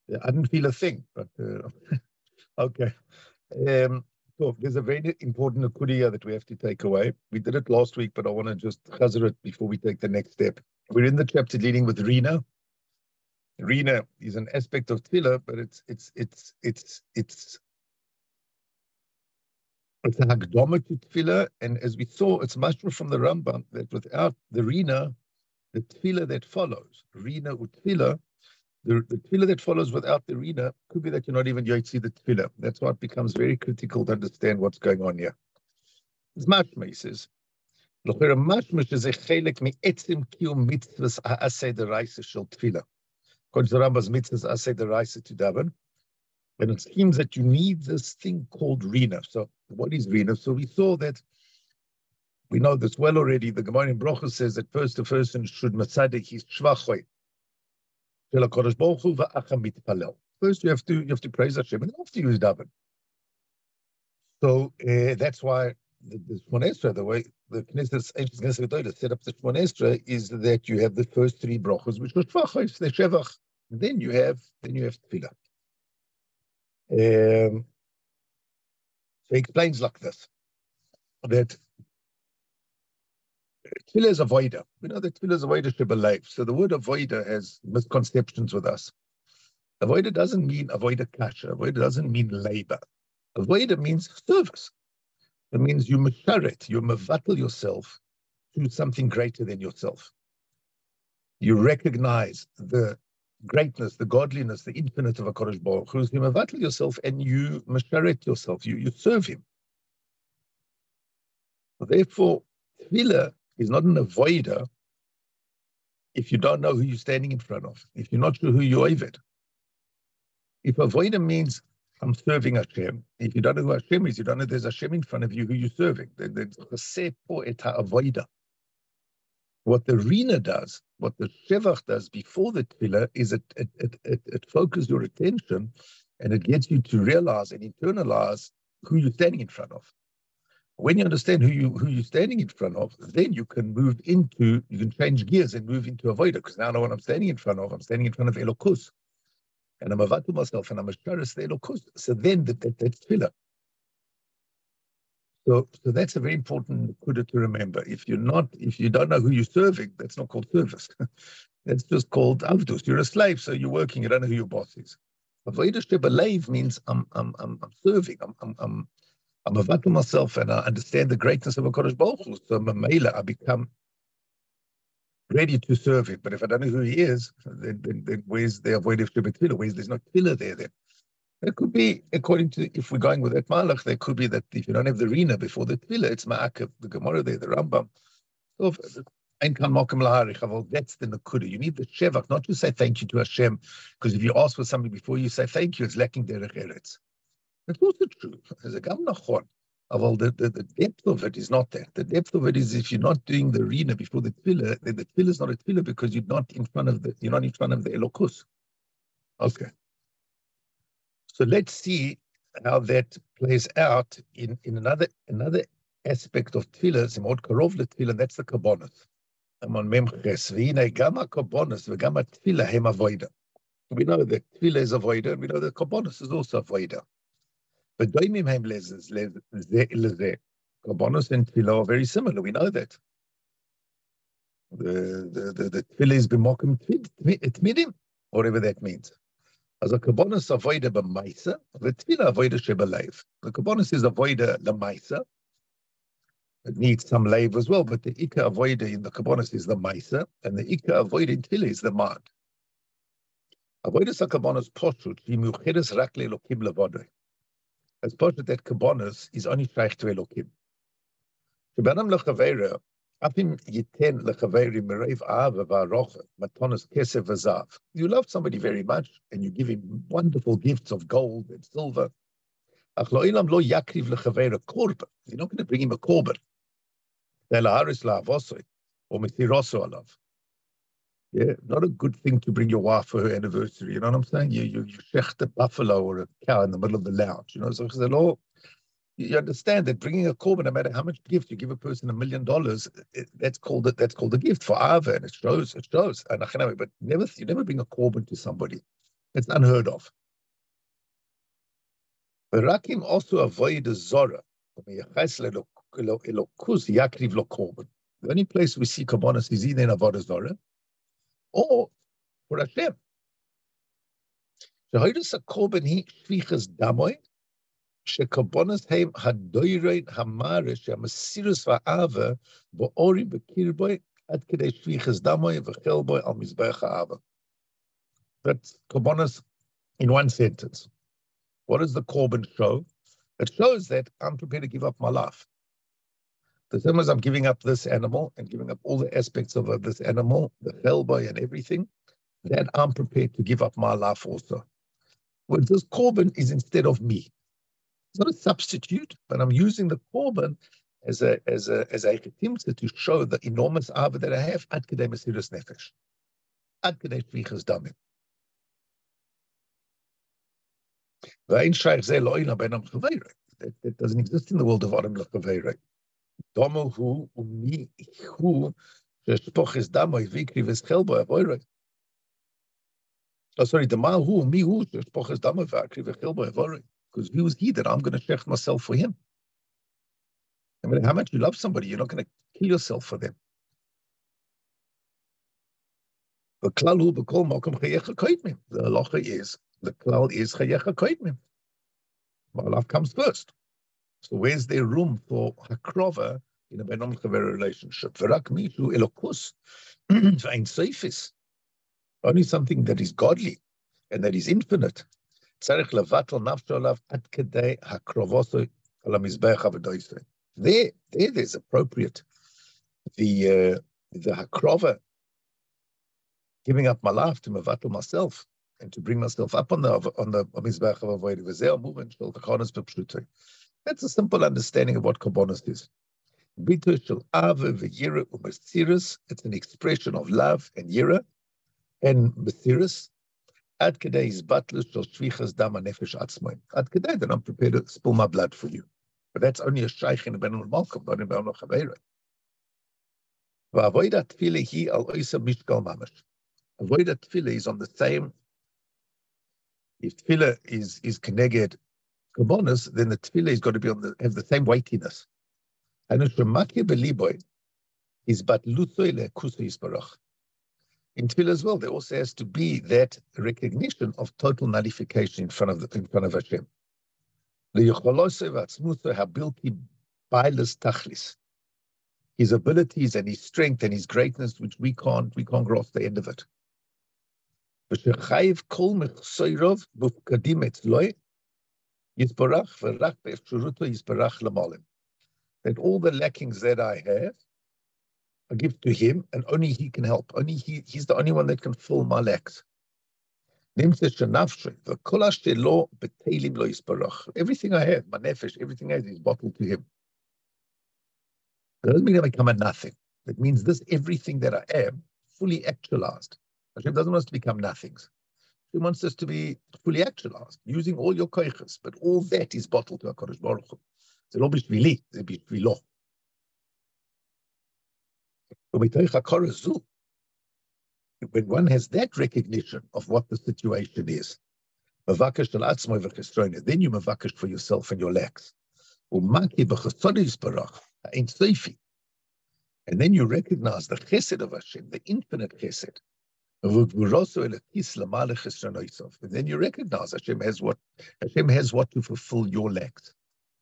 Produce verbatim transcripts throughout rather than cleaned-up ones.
I didn't feel a thing, but uh, okay. Um, so there's a very important akudia that we have to take away. We did it last week, but I want to just chazar it before we take the next step. We're in the chapter dealing with Rina. Rina is an aspect of tefillah, but it's it's it's it's it's it's a hakdama to tefillah, and as we saw, it's mashma from the Rambam that without the Rina, the tefillah that follows, Rina utfillah, the, the tefillah that follows without the Rina could be that you're not even yotzi the tefillah. That's why it becomes very critical to understand what's going on here. It's mashma, he says. L'chera mashma shezeh chelek mi'etzim kiyum mitzvahs ha'aseh deraisa shel tefillah. According to the Rambam's mitzvahs ha'aseh deraisa to daven. And it seems that you need this thing called Rina. So what is Rina? So we saw that, we know this well already. The Gemara in Brochus says that first a person should masadek his shvachoi. First you have to you have to praise Hashem, and after you use daven. So uh, that's why the, the Shmoneh Esrei, the way the Knesset ancient Knesset Gedolah set up the Shmoneh Esrei, is that you have the first three brachos, which are shvachos, the shevach, and then you have then you have tefillah. Um, so he explains like this, that tefillah is avoida. We know that tefillah is avoida shebelev. So the word avoida has misconceptions with us. Avoida doesn't mean avoida kasha. Avoida doesn't mean labor. Avoida means service. It means you masharet, you mevatel yourself to something greater than yourself. You recognize the greatness, the godliness, the infinite of HaKadosh Baruch Hu. You mevatel yourself and you masharet yourself. You, you serve him. Therefore, tefillah is not an avoider if you don't know who you're standing in front of, if you're not sure who you're with. If avoider means I'm serving Hashem, if you don't know who Hashem is, you don't know there's Hashem in front of you who you're serving. There's avoider. What the Rina does, what the Shevach does before the Tefillah is it, it, it, it, it focuses your attention and it gets you to realize and internalize who you're standing in front of. When you understand who, you, who you're standing in front of, then you can move into, you can change gears and move into avoider, because now I know what I'm standing in front of. I'm standing in front of Elokus. And I'm avatu myself, and I'm a sharis the Elokus. So then that, that, that's tefillah. So, so that's a very important kudah to remember. If you're not, if you don't know who you're serving, that's not called service. That's just called avdus. You're a slave, so you're working. You don't know who your boss is. Avodah shebelev means I'm, I'm, I'm, I'm serving. I'm, I'm, I'm, I'm avatu myself, and I understand the greatness of HaKadosh Baruch Hu. So mamela, I become ready to serve him. But if I don't know who he is, then, then, then where's the avodah shebetefillah? Where's there's no tefillah there then? It could be, according to, if we're going with that malach, there could be that if you don't have the Rina before the tefillah, it's ma'akev, the Gemara there, the Rambam. So, that's the nakuda. You need the shevach, not to say thank you to Hashem, because if you ask for something before you say thank you, it's lacking derech eretz. That's also true. There's a gam nachon. Well, the, the, the depth of it is not that. The depth of it is if you're not doing the Rina before the tefillah, then the tefillah is not a tefillah because you're not in front of the you're not in front of the Elokus. Okay. So let's see how that plays out in, in another another aspect of tefillah. It's more karov letefillah, and that's the kabbonos. Amon memches v'hinei gama kabbonos v'gama tefillah hem avoida. We know that tefillah is avoida, and we know that kabbonos is also avoida. But doimim hem lezes lezeh. Kabbonos and tefillah are very similar. We know that. The the the, the tefillah is b'mokum tmidim, whatever that means. As a kabbonos avoida b'maisa, the tefillah avoida shebelev. The kabbonos is avoida l'maisa. It needs some leiv as well, but the ikka avoida in the kabbonos is the maisa, and the ikka avoida in tefillah is the mad. Avoida sa kabbonos poshut v'miuchedes rak le'elokim levodoi. As poshut that kabbonos is only shaykh to Elokim. Shebanam lechaveira, afim yiten lechaveri mereiv ahava v'arocha matonos kesef v'zav. You love somebody very much, and you give him wonderful gifts of gold and silver. Ach lo ilam lo yakriv lechaveira korban. You're not going to bring him a korban. De'laharis la'avosoi, or mithiroso alav. Yeah, not a good thing to bring your wife for her anniversary. You know what I'm saying? You you, you shecht a buffalo or a cow in the middle of the lounge. You know, so the law. You understand that bringing a korban, no matter how much gift you give a person, a million dollars, it, that's called it. That's called a gift for Ava, and it shows. It shows. And but never, you never bring a korban to somebody. It's unheard of. V'rakim also avoid the zora. The only place we see Kabbanas is either in Avodah Zorah or for Hashem. Shehoidus HaKorban hi shvichas damoy shekabonas heim hadoirein hamare she'amasirus va'ava bo'ori b'kirboy ad kedei shvichas damoy v'chelboy al mizbeach ha'ava. That's Kabbanas in one sentence. What does the Korban show? It shows that I'm prepared to give up my life. The same as I'm giving up this animal and giving up all the aspects of uh, this animal, the chelboy and everything, that I'm prepared to give up my life also. Well, this Korban is instead of me. It's not a substitute, but I'm using the Korban as a as a as a chetimtza to show the enormous ava that I have. Ad kedei mesiras nefesh, ad kedei shvichas damim. That, that doesn't exist in the world of Adam Lechavere. Domo hu umi hu sheshpoches damoy vikri v'schelbo avoirei. Oh, sorry, the mal hu umi hu sheshpoches damoy vikri v'schelbo avoirei. Because who is he that I'm going to shech myself for him? I mean, how much you love somebody, you're not going to kill yourself for them. The klal hu b'kol mokom chayecha koitmim. The halacha is, the klal is chayecha koitmim. My life comes first. So where's there room for hakrova in a benom chavera relationship? V'rak mishu elokus v'ain seifis. Only something that is godly and that is infinite. Tzarech levatel nafsho alav ad kedei hakrovoso ala mizbeach avodoisei. There, there, there's appropriate. The uh, the hakrova, giving up my life to mevatel myself and to bring myself up on the on the mizbeach of avodah v'zeh movement shel kachonos b'pshutai. That's a simple understanding of what Kabbanas is. It's an expression of love and yira and mesiras. Ad kedei is batlus shel shvichas dam hanefesh atzmai. Ad kedei that I'm prepared to spill my blood for you. But that's only a shaykh in the Ben Malcolm, not in Ben Chaveira. V'avodah tefillah hi al oisa mishkal mamash. Avodah tefillah is on the same. If tefillah is is connected Kabbanas, then the tefillah has got to be on the have the same weightiness. And Shemaki beliboy is but lusoy le'kuso yisbarach. In tefillah as well, there also has to be that recognition of total nullification in front of the in front of Hashem. Le'yocholosei v'atzmusoi habilti bailas tachlis. His abilities and his strength and his greatness, which we can't we can't grasp the end of it. V'shechayiv kol mechsoyrov b'fkadim etzloi. That all the lackings that I have, I give to him, and only he can help. Only he, he's the only one that can fill my lacks. Everything I have, my nefesh, everything I have is bottled to him. That doesn't mean I become a nothing. That means this everything that I am, fully actualized. Hashem doesn't want us to become nothings. He wants us to be fully actualized, using all your koiches, but all that is bottled to HaKadosh Baruch Hu. It's not bishvili, it's bishvilo. When one has that recognition of what the situation is, then you mavakesh for yourself and your lacks. And then you recognize the chesed of Hashem, the infinite chesed. And then you recognize Hashem has what Hashem has what to fulfill your lacks.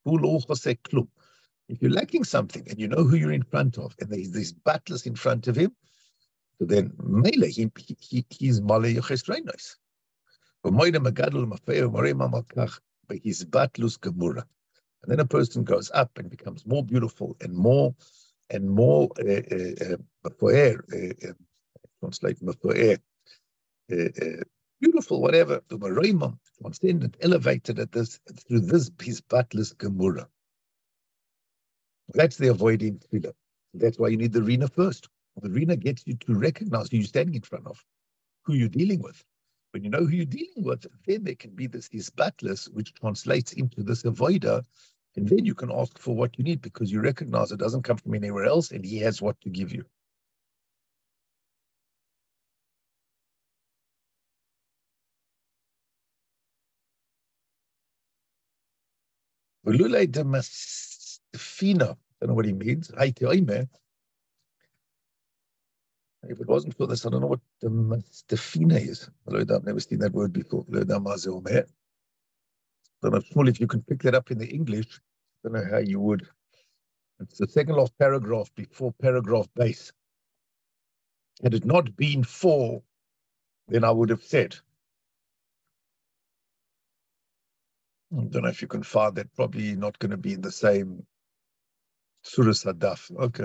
If you're lacking something and you know who you're in front of, and there's this battles in front of him, so then Mele, he, he, he's Male Yochesreinos. But he's battles Gemura. And then a person goes up and becomes more beautiful and more and more uh, uh, uh, translate Mefoer, uh, uh, beautiful, whatever, to Marimam, transcendent, elevated at this through this his battles Gemura. That's the avoiding tefillah. That's why you need the Rina first. The Rina gets you to recognize who you're standing in front of, who you're dealing with. When you know who you're dealing with, then there can be this his battles, which translates into this avoider, and then you can ask for what you need because you recognize it doesn't come from anywhere else, and he has what to give you. Ulule de Mastefina. I don't know what he means. If it wasn't for this, I don't know what the Mastefina is. I've never seen that word before. I don't know, Shmuel, if you can pick that up in the English, I don't know how you would. It's the second last paragraph before paragraph base. Had it not been for, then I would have said. I don't know if you can find that. Probably not going to be in the same Surah Sadaf. Okay.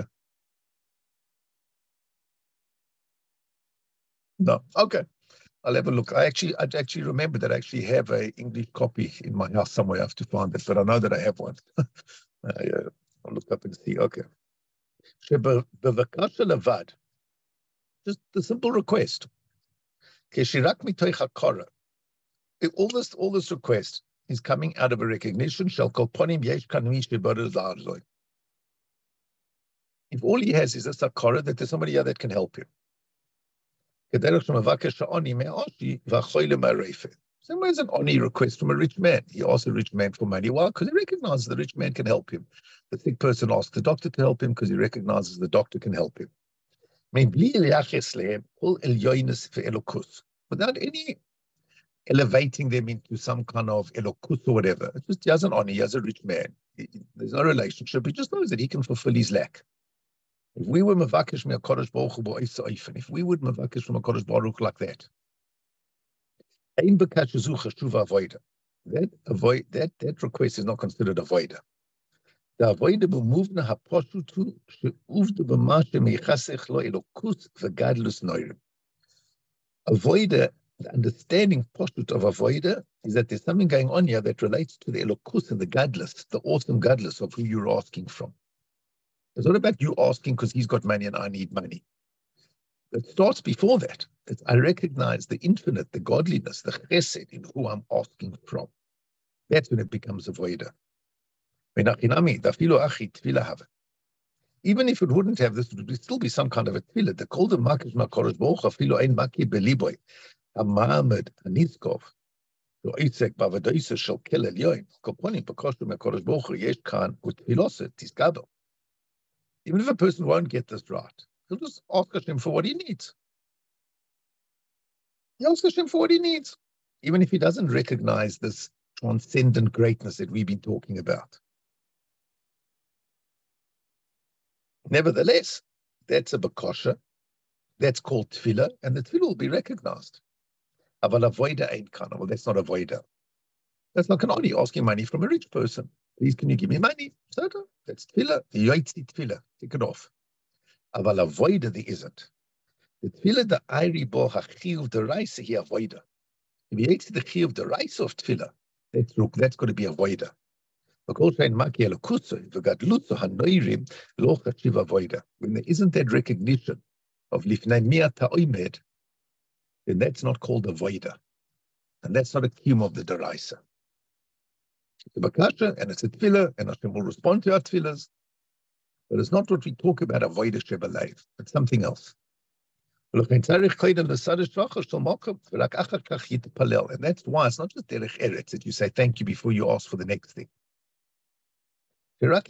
No. Okay. I'll have a look. I actually, I actually remember that I actually have a English copy in my house somewhere. I have to find it, but I know that I have one. uh, yeah. I'll look up and see. Okay. Bevakasha levad. Just the simple request. Keshirak mitoich hakara. All this, all this request is coming out of a recognition. Shall kolponim yesh kan mi shebara za'arzoi. If all he has is a sakara, that there's somebody here that can help him. Same way as an oni request from a rich man. He asks a rich man for money. Why? Because he recognizes the rich man can help him. The sick person asks the doctor to help him because he recognizes the doctor can help him. Without any elevating them into some kind of elokus or whatever. It's just he has an oni, he has a rich man. He, there's no relationship. He just knows that he can fulfill his lack. If we were mavakish me a Kodesh Baruch Hu, if we would mavakish from a Kodesh Baruch like that, that avoid that that request is not considered a voida. The avoida b'movna haposhutu she'uvda b'mashe meichasech lo elokus v'gadlus noirim. Avoida, the understanding poshut of avoida is that there's something going on here that relates to the elokus and the gadlus, the awesome gadlus of who you're asking from. It's not about you asking because he's got money and I need money. It starts before that. It's, I recognize the infinite, the godliness, the chesed in who I'm asking from. That's when it becomes a voida. Even if it wouldn't have this, it would still be some kind of a tefillah. The called the makish makoros boch afilo ein maki beliboy hamamed aniskov lo isek bavadoisa shel kel elyoin koponim bekoshtu makoros boch yesh kan utfiloset tiskado. Even if a person won't get this right, he'll just ask Hashem for what he needs. He asks Hashem for what he needs, even if he doesn't recognize this transcendent greatness that we've been talking about. Nevertheless, that's a bakosha, that's called tefillah, and the tefillah will be recognized. Aval avoida ain't kana. Well, that's not avoida. That's like an oni asking money from a rich person. Please, can you give me money? So that's tefillah. Yoitzi tefillah. Take it off. Aval avoida there isn't. The tefillah the ayri bo hachiyuv the rice he avoida. If you yoitzi the chiyuv the rice of tefillah, that's look, that's going to be avoida. When there isn't that recognition of lifnei mia ta'omed, then that's not called a voida. And that's not a kiyum of the deraisa. It's a bakasha and it's a tefillah, and Hashem will respond to our tefillahs. But it's not what we talk about, a voida shebalayv. It's something else. And that's why it's not just derech eretz that you say thank you before you ask for the next thing. First,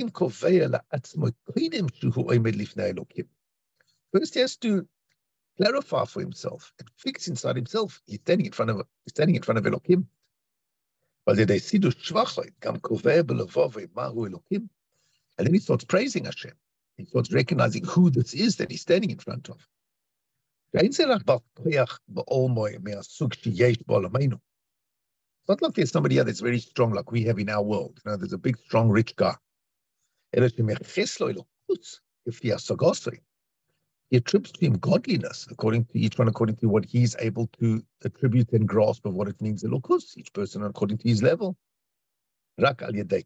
he has to clarify for himself and fix inside himself. He's standing in front of he's standing in front of Elokim. And then he starts praising Hashem. He starts recognizing who this is that he's standing in front of. It's not like there's somebody here that's very strong like we have in our world. You know, there's a big, strong, rich guy. He attributes to him godliness, according to each one, according to what he's able to attribute and grasp of what it means, elokus, each person according to his level. Then the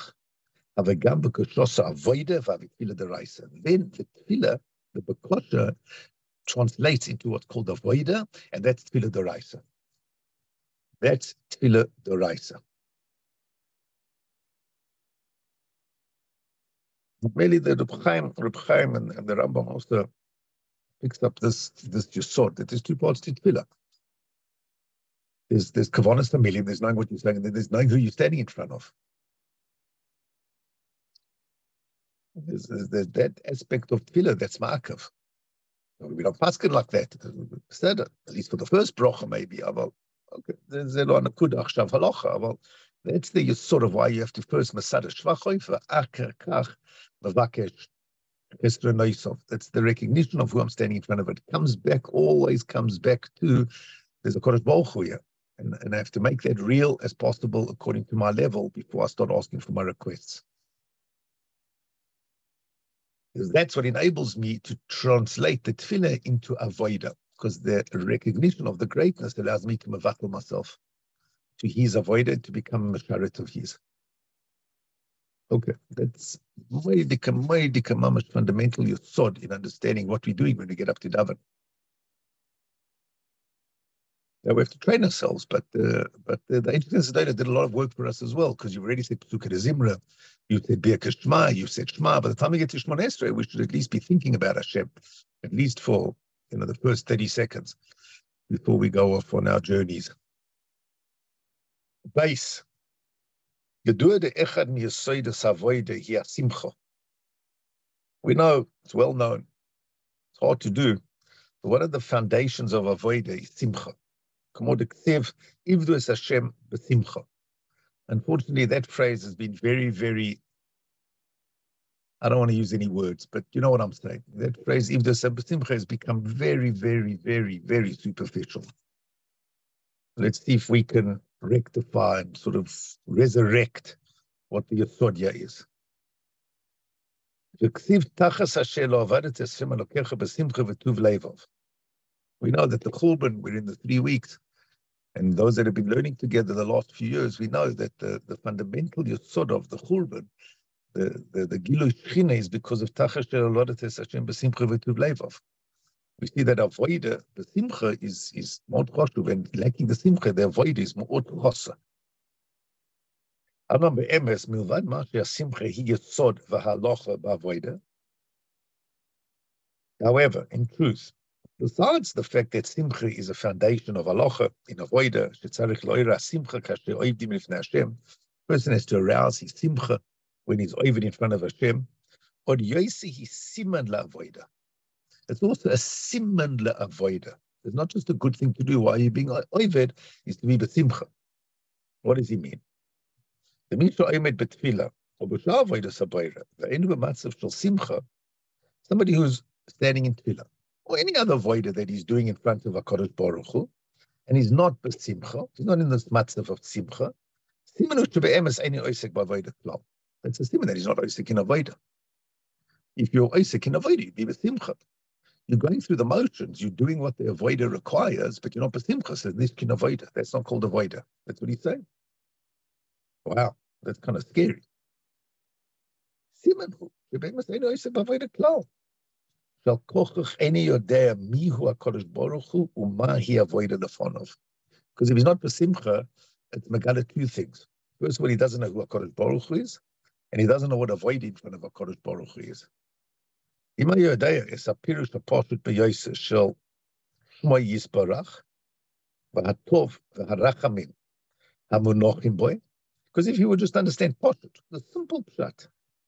tefillah, the bakosha, translates into what's called a voida, and that's tefillah deraisa. That's tefillah deraisa. Really, the Reb Chaim, Reb Chaim and, and the Rambam also picks up this this yesod that there's two parts to tefillah. There's there's kavanas familiar, there's knowing what you're saying, and then there's knowing who you're standing in front of. There's, there's that aspect of tefillah that's ma'akav. We don't paskin like that. At least for the first bracha, maybe. Well, okay, there's a lot of kudah shav halacha. Well, that's the sort of why you have to first masadash shvachoifa acher kach mevakesh esra noisov. That's the recognition of who I'm standing in front of. It comes back, always comes back to there's a Kodesh Baruch Hu here, and and I have to make that real as possible according to my level before I start asking for my requests. Because that's what enables me to translate the tefillah into avodah, because the recognition of the greatness allows me to mevatel myself to his avodah, to become a masharet of his. Okay, that's moedika, moedika mamash fundamental yesod in understanding what we're doing when we get up to daven. Now we have to train ourselves, but uh, but uh, the ancient Sedona did a lot of work for us as well, because you've already said Pesukei Zimra, you said Birkas Shema, you said Shema. By the time we get to Shemona Esrei, we should at least be thinking about Hashem, at least for you know the first thirty seconds before we go off on our journeys. Base. We know it's well known. It's hard to do. But one of the foundations of avodah is simcha. Unfortunately, that phrase has been very, very, I don't want to use any words, but you know what I'm saying. That phrase, Ivdu Simcha, has become very, very, very, very superficial. Let's see if we can rectify and sort of resurrect what the Yesodya is. We know that the Churban, we're in the three weeks, and those that have been learning together the last few years, we know that the, the fundamental Yesod of the Churban, the, the, the Gilui Shechina, is because of Tachas Shel Olodetes Hashem B'Simcha V'Tuv Levov. We see that avoida, the simcha, is is more choshuv, and lacking the simcha, the avoida is more chosa. Amam be'emes milvad ma she'asimcha hi yesod v'halocha ba'avoida. However, in truth, besides the fact that simcha is a foundation of halacha in avoida, shetzarich lo'ira simcha kasher oivdim lifnei Hashem, person has to arouse his simcha when he's oived in front of Hashem. Od yosi hi siman la'avoida. It's also a siman la'avoida. It's not just a good thing to do while you're being oived, is to be besimcha. What does he mean? The misha oimed betfila, or b'shah avoida sabayra, ve'enu b'matzav shel simcha, somebody who's standing in tefillah, or any other avoida that he's doing in front of HaKadosh Baruch Hu, and he's not besimcha, he's not in this matzav of simcha, simanu shebe'emes eini oisek b'avoida klal. That's a siman that he's not oisek in avoida. If you're oisek in avoida, you'd be besimcha. You're going through the motions, you're doing what the avoida requires, but you're not besimcha, so this can avoida. That's not called avoida. That's what he's saying. Wow, that's kind of scary. Because if he's not besimcha, it's megala two things. First of all, he doesn't know who HaKadosh Baruch Hu is, and he doesn't know what avoida in front of HaKadosh Baruch Hu is. Because if you would just understand Poshut, the simple pshat,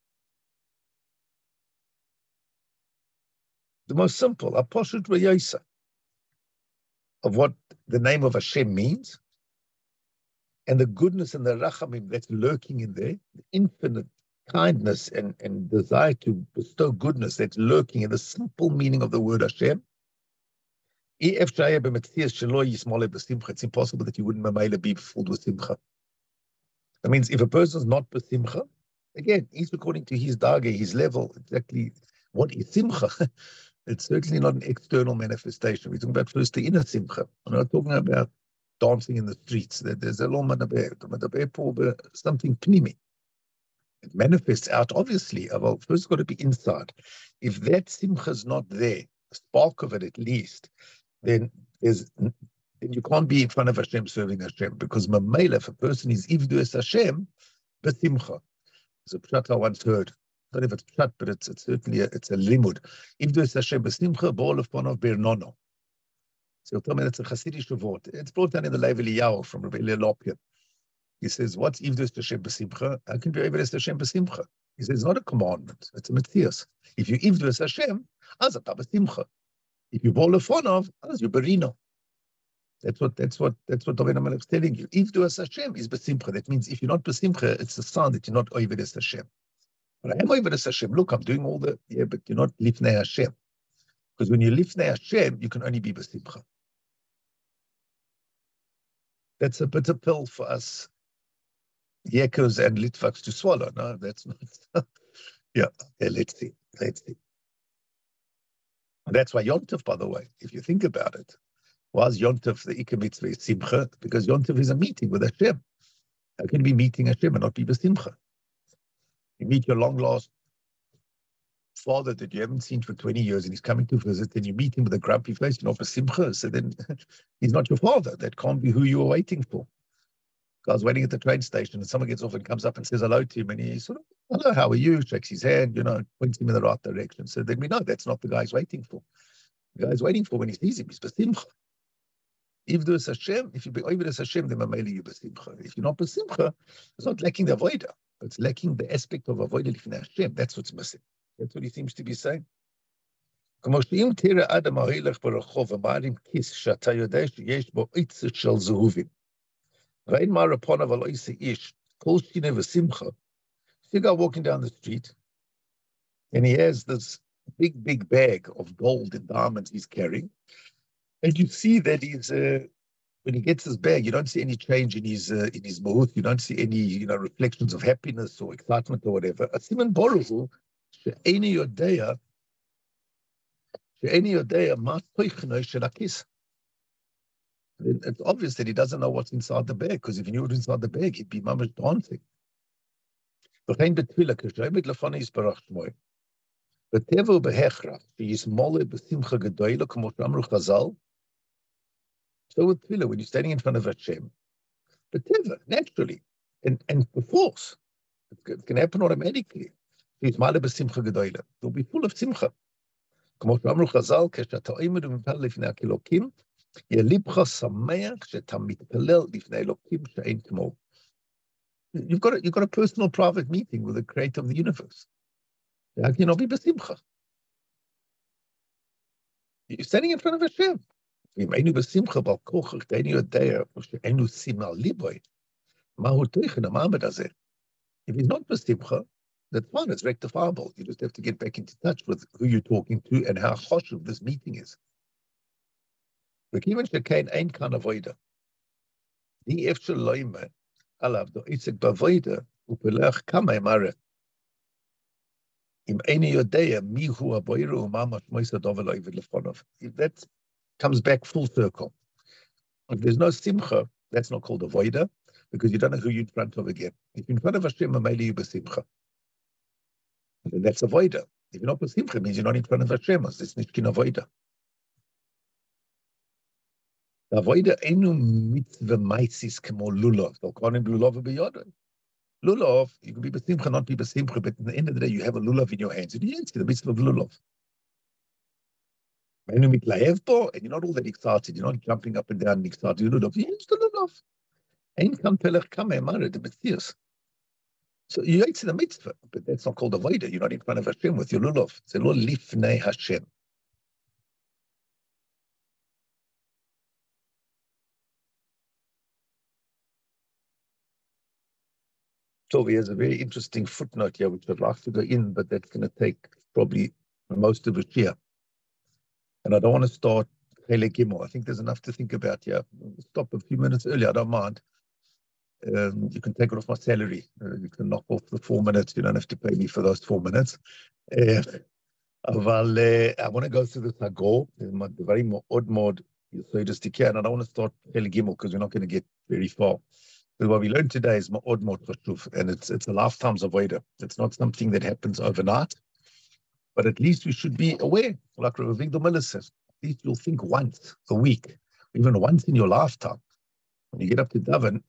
the most simple, a Poshut V'Yosa, of what the name of Hashem means, and the goodness and the rachamim that's lurking in there, the infinite kindness and, and desire to bestow goodness that's lurking in the simple meaning of the word Hashem. It's impossible that you wouldn't be filled with simcha. That means if a person's not besimcha, again, he's according to his dargah, his level, exactly what is simcha. It's certainly not an external manifestation. We're talking about first the inner simcha. I'm not talking about dancing in the streets. There's a lot of something pnimi. It manifests out, obviously. Well, first it's got to be inside. If that simcha is not there, a spark of it at least, then there's then you can't be in front of Hashem serving Hashem, because mamela, if a person is ivdu es Hashem, besimcha. It's a pshat I once heard. I don't know if it's pshat, but it's, it's certainly a, it's a limud. Ivdu es Hashem besimcha, b'ol of panav bernono. So tell me that's a Hasidic word. It's brought down in the Lev Eliyahu from Rabbi Eliezer Lopian. He says, what's Ivdu es Hashem besimcha? How can you be able to Hashem besimcha? He says it's not a commandment, it's a mitzvah. If you ivdu es Hashem, az ata b'simcha. If you bol lefonov, az you berino. That's what that's what that's what David HaMelech is telling you. Ivdu es Hashem is b'simcha. That means if you're not b'simcha, it's a sign that you're not oved es Hashem. But I am oved es Hashem. Look, I'm doing all the yeah, but you're not lifnei Hashem. Because when you lifnei Hashem, you can only be b'simcha. That's a bitter pill for us Yekos and Litvaks to swallow. No, that's not. yeah, okay, let's see. Let's see. And that's why Yontov, by the way, if you think about it, was Yontov the Ika Mitzvah Simcha? Because Yontov is a meeting with Hashem. How can you be meeting Hashem and not be Simcha? You meet your long lost father that you haven't seen for twenty years and he's coming to visit, and you meet him with a grumpy face, you're not Simcha. So then he's not your father. That can't be who you were waiting for. I was waiting at the train station and someone gets off and comes up and says hello to him, and he sort of, hello, how are you? Shakes his hand, you know, points him in the right direction. So then we know that's not the guy he's waiting for. The guy he's waiting for when he sees him is B'simcha. If there's Hashem, if you be over as Hashem, then mameli you B'simcha. If you're not B'simcha, it's not lacking the avoida. It's lacking the aspect of avoida lifnei Hashem. That's what's missing. That's what he seems to be saying. כמו שאם תראה אדם ההולך ברחוב ומעלים כיס שאתה יודע שיש בו עצת של זהובים. Rain Mara Ponaval Ish, Kolshine Vasimcha. See a guy walking down the street, and he has this big, big bag of gold and diamonds he's carrying. And you see that he's, uh, when he gets his bag, you don't see any change in his uh, in his mood. You don't see any, you know, reflections of happiness or excitement or whatever. Asiman Boruhu, She'eni Yodeya, She'eni Yodeya, Ma Toichno Shelakis. It's obvious that he doesn't know what's inside the bag, because if he knew what's inside the bag, he'd be mamish dancing. V'chein betfila, k'shoymet lefana yisbarach shmoy. V'tevo behechrach, she'yismole b'simcha gedoyla, k'mo she'amru chazal. So with tefillah, when you're standing in front of Hashem, v'teva, naturally, and, and for force, it can happen automatically. She'yismole b'simcha gedoyla. You'll be full of simcha. K'mo she'amru chazal, k'she'ata oimed u'mipal lifnei ha'kilokim, You've got a, you've got a personal private meeting with the creator of the universe. How can you not be besimcha? You're standing in front of Hashem. If he's not besimcha, that's fine, it's rectifiable. You just have to get back into touch with who you're talking to and how choshev this meeting is. וכיוון שכן אין כאן avoida. אי אפשר לומר עליו דעסק בעבודה ופילח כמה אמרה. אם איני יודע מיהו הבוירו ומה משמעות הדבר לעבוד לפניו. That comes back full circle. If there's no simcha, that's not called avoida, because you don't know who you're in front of again. If you're in front of Hashem, mameli you besimcha. And that's avoida. If you're not besimcha, it means you're not in front of Hashem. It's nicht kin avoida. Avoida enu mitzvah maisis kemo lulav. They'll call him lulav b'yodai. Lulav, you can be besimcha, not be besimcha, but at the end of the day, you have a lulav in your hands. And you didn't see the mitzvah of lulav. Enu mitlahev bo, and you're not all that excited. You're not jumping up and down and excited. Lulav, you use the lulav. Ein kam pelech kama emare, the mitzvahs. So you ain't see the mitzvah, but that's not called avoida. You're not in front of Hashem with your lulav. It's a lo lifnei Hashem. So he has a very interesting footnote here, which I'd like to go in, but that's going to take probably most of it here. And I don't want to start Chelek Gimel. I think there's enough to think about here. Stop a few minutes early, I don't mind. Um, you can take it off my salary. Uh, you can knock off the four minutes. You don't have to pay me for those four minutes. Uh, אבל, uh, I want to go through the Hagor, the very odd mod, so just to care, and I don't want to start Chelek Gimel because we're not going to get very far. But what we learned today is ma'od mod chashuv, and it's it's a lifetime's avoida. It's not something that happens overnight, but at least we should be aware. Like Rav Avigdor Miller says, at least you'll think once a week, even once in your lifetime. When you get up to daven,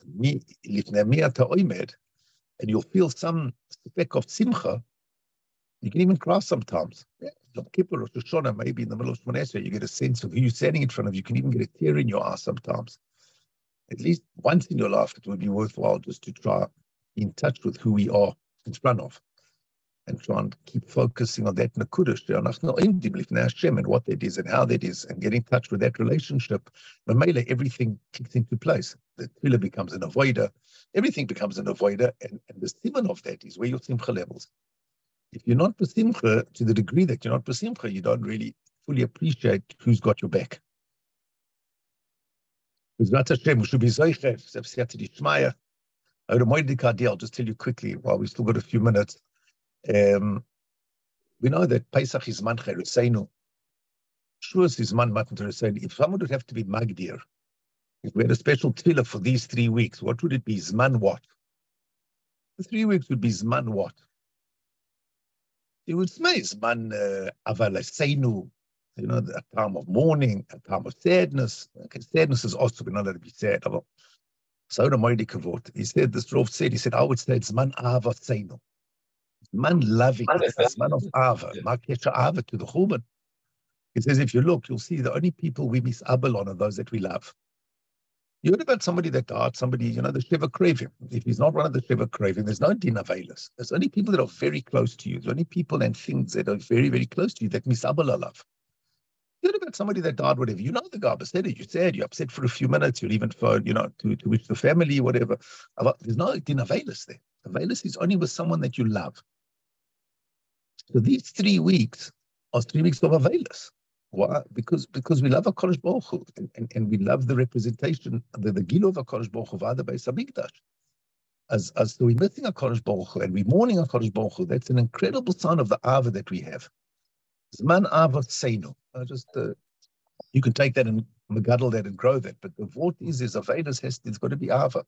and you'll feel some speck of simcha. You can even cry sometimes. Yom Kippur or Rosh Hashanah, maybe in the middle of Shmoneh Esrei, you get a sense of who you're standing in front of. You can even get a tear in your eye sometimes. At least once in your life, it would be worthwhile just to try in touch with who we are in front of. and try and keep focusing on that Nakudish, and what that is and how that is, and get in touch with that relationship, Mamela, everything kicks into place. The tefillah becomes an avoider, everything becomes an avoider, and, and the simon of that is where your simcha levels. If you're not besimcha, to the degree that you're not besimcha, you don't really fully appreciate who's got your back. I'll just tell you quickly, while we still got a few minutes. Um, we know that Pesach is man cheruseinu. Shavuos is man matan cheruseinu. If someone would have to be magdir, if we had a special tefillah for these three weeks, what would it be? Zman what? The three weeks would be Zman what? It would say Zman avalaseinu, you know, a time of mourning, a time of sadness. Okay, sadness is also not allowed to be sad. So the Moedi Kavot, he said, this Rav said, he said, I would say it's man avaseinu. Man loving, it's man of Ava, Makesha Ava to the Chuban. He says, if you look, you'll see the only people we miss Abel on are those that we love. You heard about somebody that died, somebody, you know, the Sheva craving. If he's not one of the Sheva craving, there's no din availers. There's only people that are very close to you. There's only people and things that are very, very close to you that miss Abel love. You heard about somebody that died, whatever. You know the guy, but said it, you're sad, you're upset for a few minutes, you'll even phone, you know, to, to wish the family, whatever. There's no din availers there. Availers is only with someone that you love. So these three weeks are three weeks of Avelis. Why? Because because we love HaKadosh Baruch Hu, and, and, and we love the representation, the, the Gilo of HaKadosh Baruch Hu via the Beis HaMikdash. As, as so we're missing HaKadosh Baruch Hu, and we're mourning HaKadosh Baruch Hu. That's an incredible sign of the Ava that we have. Zman Ava Seinu. I just, uh, you can take that and megadol that and grow that, but the vote is, is Avelis has, it's got to be Ava.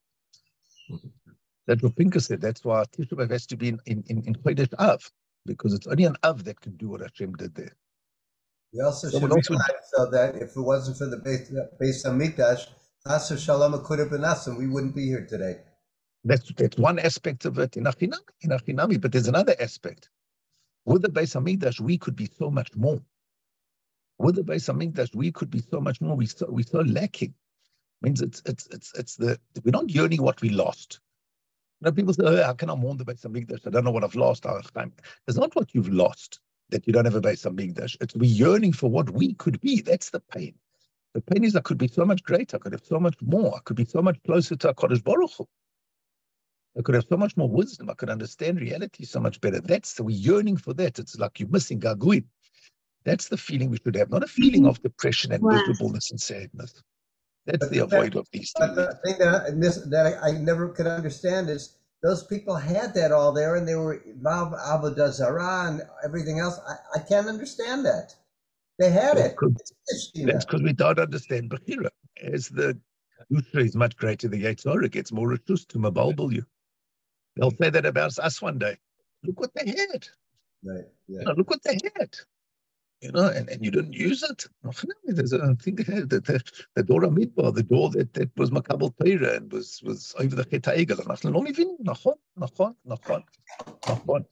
That's what Pinker said. That's why Tisha B'Av has to be in, in, in, in Chodesh Av, because it's only an Av that can do what Hashem did there. We also should realize, though, that if it wasn't for the Beis HaMikdash, Chas v'Shalom could have been us, and we wouldn't be here today. That's that's one aspect of it in Achinami, in Achinami, but there's another aspect. With the Beis HaMikdash, we could be so much more. With the Beis HaMikdash, we could be so much more. We so we're so lacking. Means it's it's it's it's the we're not yearning what we lost. You know, people say, oh, how can I mourn the Beis HaMikdash? I don't know what I've lost. It's not what you've lost that you don't have a Beis HaMikdash. It's we yearning for what we could be. That's the pain. The pain is I could be so much greater. I could have so much more. I could be so much closer to HaKadosh Baruch Hu. I could have so much more wisdom. I could understand reality so much better. That's the, we're yearning for that. It's like you're missing Gaguin. That's the feeling we should have, not a feeling of depression and miserableness and sadness. That's but the avoid of these things. The thing that, I, that I, I never could understand is those people had that all there, and they were Vav Avodah Zarah and everything else. I, I can't understand that. They had that's it. That's because we don't understand Bechira. As the Yusra is much greater, the Yetzirah gets more reshus to mabalbal you. They'll say that about us one day. Look what they had. Right. Yeah. You know, look what they had. You know, and, and you didn't use it. There's a, I think the, the, the door of Midbar, the door that, that was Makabal Torah and was, was over the Chet HaEgel. And I don't even, nachon, nachon, nachon, nachon.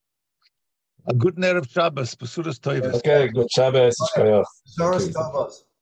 A good Erev Shabbos, Besuras Tovos. Okay, good Shabbos. Besuras Tovos.